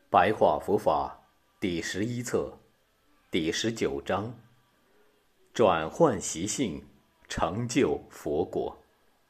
白话佛法第11册第19章：转换习性，成就佛果。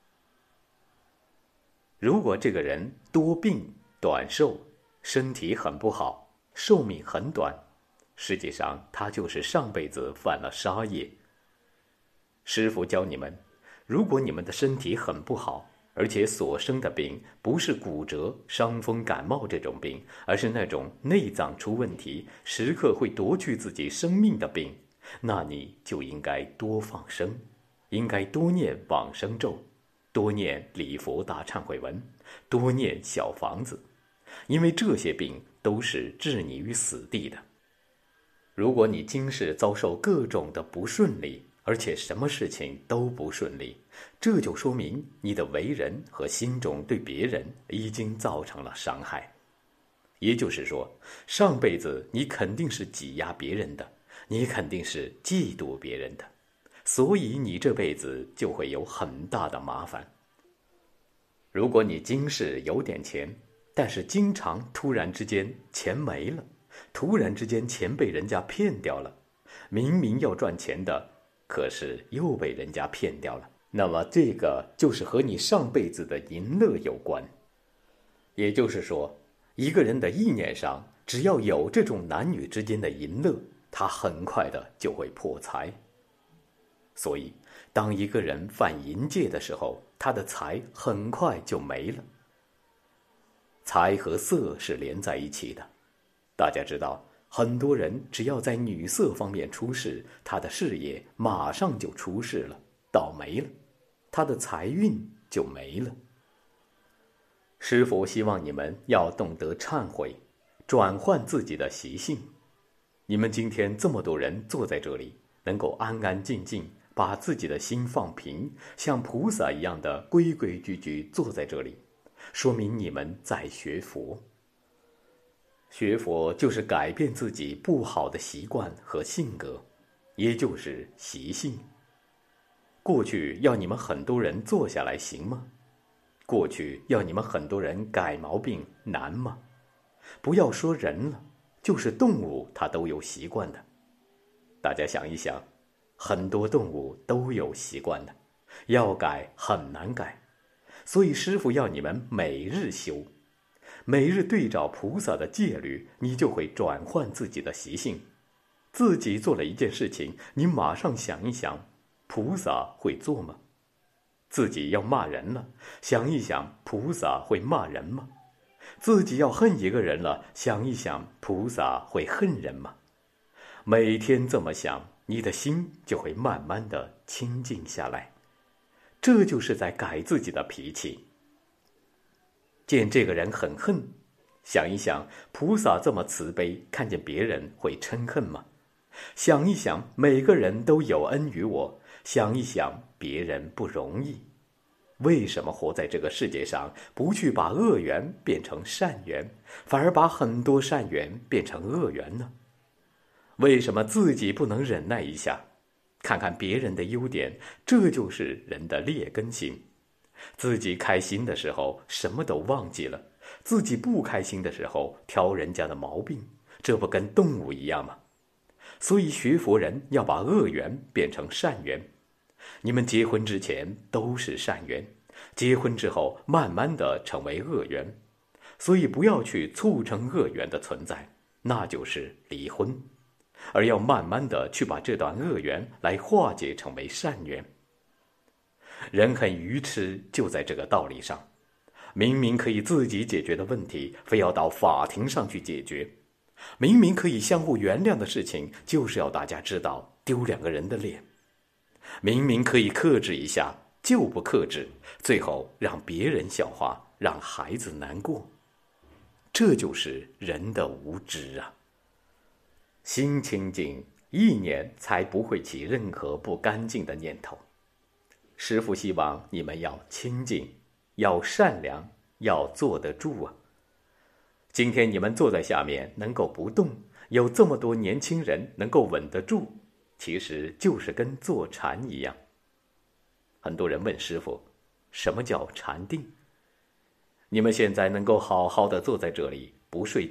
如果这个人多病短寿，身体很不好，寿命很短，实际上他就是上辈子犯了杀业。师父教你们，如果你们的身体很不好，而且所生的病不是骨折、伤风感冒这种病，而是那种内脏出问题，时刻会夺去自己生命的病，那你就应该多放生，应该多念往生咒，多念礼佛大忏悔文，多念小房子，因为这些病都是置你于死地的。如果你今世遭受各种的不顺利，而且什么事情都不顺利，这就说明你的为人和心中对别人已经造成了伤害。也就是说，上辈子你肯定是挤压别人的，你肯定是嫉妒别人的，所以你这辈子就会有很大的麻烦。如果你今世有点钱，但是经常突然之间钱没了，突然之间钱被人家骗掉了，明明要赚钱的，可是又被人家骗掉了，那么这个就是和你上辈子的淫乐有关。也就是说，一个人的意念上，只要有这种男女之间的淫乐，他很快的就会破财。所以当一个人犯淫戒的时候，他的财很快就没了。财和色是连在一起的，大家知道，很多人只要在女色方面出事，他的事业马上就出事了，倒霉了，他的财运就没了。师父希望你们要懂得忏悔，转换自己的习性。你们今天这么多人坐在这里，能够安安静静把自己的心放平，像菩萨一样的规规矩矩坐在这里，说明你们在学佛。学佛就是改变自己不好的习惯和性格，也就是习性。过去要你们很多人坐下来行吗？过去要你们很多人改毛病难吗？不要说人了，就是动物它都有习惯的。大家想一想，很多动物都有习惯的，要改很难改。所以师父要你们每日修，每日对照菩萨的戒律，你就会转换自己的习性。自己做了一件事情，你马上想一想，菩萨会做吗？自己要骂人了，想一想，菩萨会骂人吗？自己要恨一个人了，想一想，菩萨会恨人吗？每天这么想，你的心就会慢慢的清静下来。这就是在改自己的脾气。见这个人很恨，想一想，菩萨这么慈悲，看见别人会嗔恨吗？想一想，每个人都有恩于我，想一想，别人不容易。为什么活在这个世界上，不去把恶缘变成善缘，反而把很多善缘变成恶缘呢？为什么自己不能忍耐一下，看看别人的优点？这就是人的劣根性。自己开心的时候什么都忘记了，自己不开心的时候挑人家的毛病，这不跟动物一样吗？所以学佛人要把恶缘变成善缘。你们结婚之前都是善缘，结婚之后慢慢的成为恶缘，所以不要去促成恶缘的存在，那就是离婚，而要慢慢的去把这段恶缘来化解成为善缘。人很愚痴，就在这个道理上，明明可以自己解决的问题，非要到法庭上去解决；明明可以相互原谅的事情，就是要大家知道，丢两个人的脸；明明可以克制一下，就不克制，最后让别人笑话，让孩子难过。这就是人的无知啊！心清净，意念才不会起任何不干净的念头。师父希望你们要清净，要善良，要坐得住啊！今天你们坐在下面能够不动，有这么多年轻人能够稳得住，其实就是跟坐禅一样。很多人问师父，什么叫禅定？你们现在能够好好的坐在这里，不睡觉，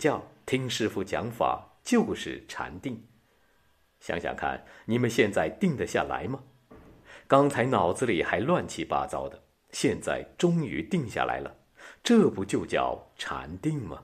听师父讲法就是禅定。想想看，你们现在定得下来吗？刚才脑子里还乱七八糟的，现在终于定下来了，这不就叫禅定吗？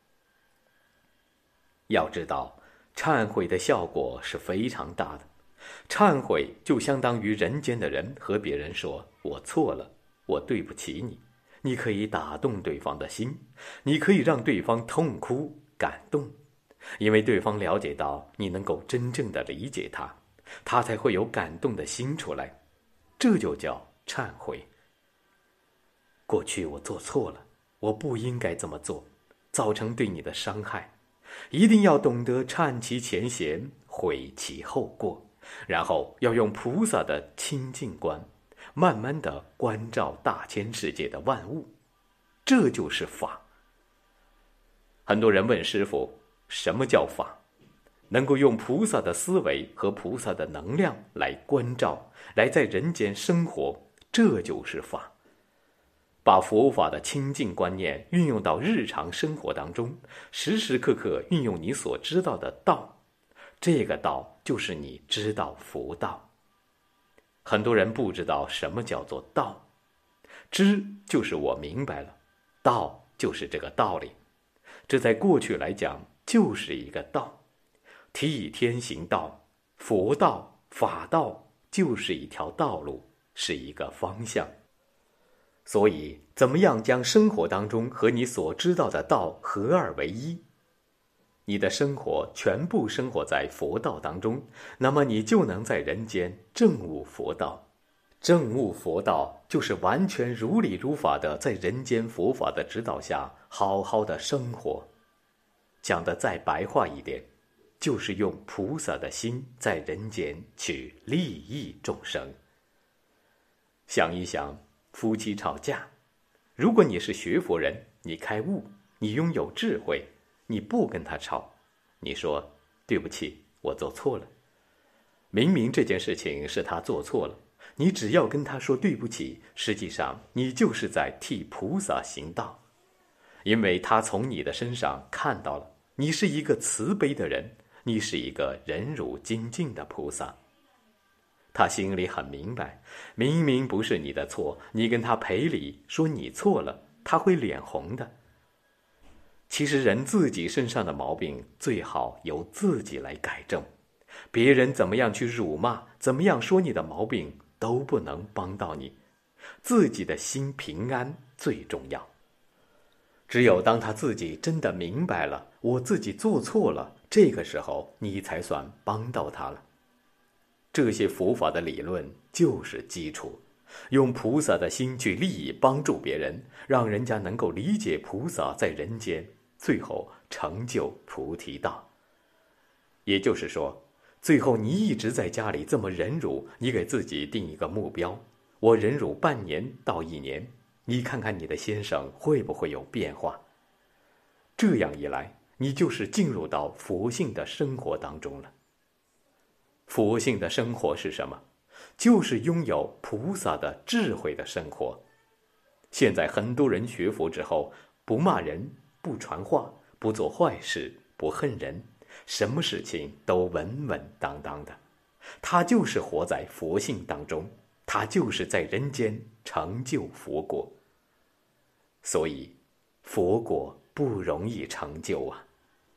要知道，忏悔的效果是非常大的。忏悔就相当于人间的人和别人说：“我错了，我对不起你。”你可以打动对方的心，你可以让对方痛哭感动，因为对方了解到你能够真正的理解他，他才会有感动的心出来。这就叫忏悔。过去我做错了，我不应该这么做，造成对你的伤害。一定要懂得忏其前嫌，悔其后过，然后要用菩萨的清净观，慢慢地关照大千世界的万物，这就是法。很多人问师父，什么叫法？能够用菩萨的思维和菩萨的能量来关照，来在人间生活，这就是法。把佛法的清净观念运用到日常生活当中，时时刻刻运用你所知道的道，这个道就是你知道佛道。很多人不知道什么叫做道，知就是我明白了，道就是这个道理。这在过去来讲就是一个道，替天行道，佛道、法道就是一条道路，是一个方向。所以，怎么样将生活当中和你所知道的道合二为一？你的生活全部生活在佛道当中，那么你就能在人间证悟佛道。证悟佛道，就是完全如理如法的在人间佛法的指导下，好好的生活。讲得再白话一点，就是用菩萨的心在人间去利益众生。想一想，夫妻吵架，如果你是学佛人，你开悟，你拥有智慧，你不跟他吵，你说对不起，我做错了。明明这件事情是他做错了，你只要跟他说对不起，实际上你就是在替菩萨行道，因为他从你的身上看到了你是一个慈悲的人，你是一个忍辱精进的菩萨。他心里很明白，明明不是你的错，你跟他赔礼，说你错了，他会脸红的。其实人自己身上的毛病，最好由自己来改正。别人怎么样去辱骂，怎么样说你的毛病，都不能帮到你。自己的心平安最重要。只有当他自己真的明白了，我自己做错了，这个时候你才算帮到他了。这些佛法的理论就是基础，用菩萨的心去利益帮助别人，让人家能够理解菩萨在人间，最后成就菩提道。也就是说，最后你一直在家里这么忍辱，你给自己定一个目标，我忍辱半年到1年，你看看你的先生会不会有变化。这样一来，你就是进入到佛性的生活当中了。佛性的生活是什么？就是拥有菩萨的智慧的生活。现在很多人学佛之后，不骂人，不传话，不做坏事，不恨人，什么事情都稳稳当当的。他就是活在佛性当中，他就是在人间成就佛果。所以，佛果不容易成就啊。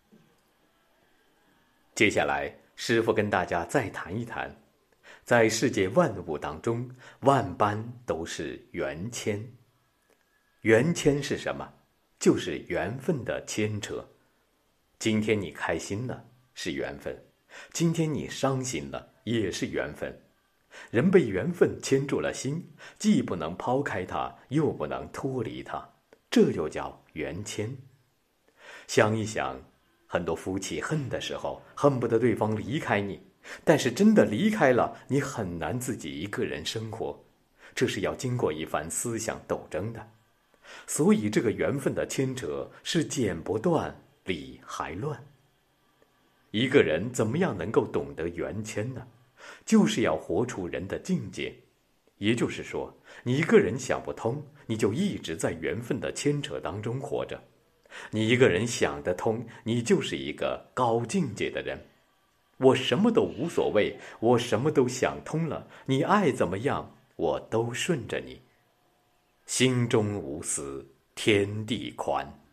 接下来，师父跟大家再谈一谈，在世界万物当中，万般都是缘牵。缘牵是什么？就是缘分的牵扯。今天你开心了，是缘分；今天你伤心了，也是缘分。人被缘分牵住了心，既不能抛开它，又不能脱离它，这就叫缘牵。想一想，很多夫妻恨的时候，恨不得对方离开你，但是真的离开了，你很难自己一个人生活，这是要经过一番思想斗争的。所以这个缘分的牵扯是剪不断，理还乱。一个人怎么样能够懂得缘牵呢？就是要活出人的境界。也就是说，你一个人想不通，你就一直在缘分的牵扯当中活着。 你一个人想得通，你就是一个高境界的人。我什么都无所谓，我什么都想通了，你爱怎么样，我都顺着你。心中无私，天地宽。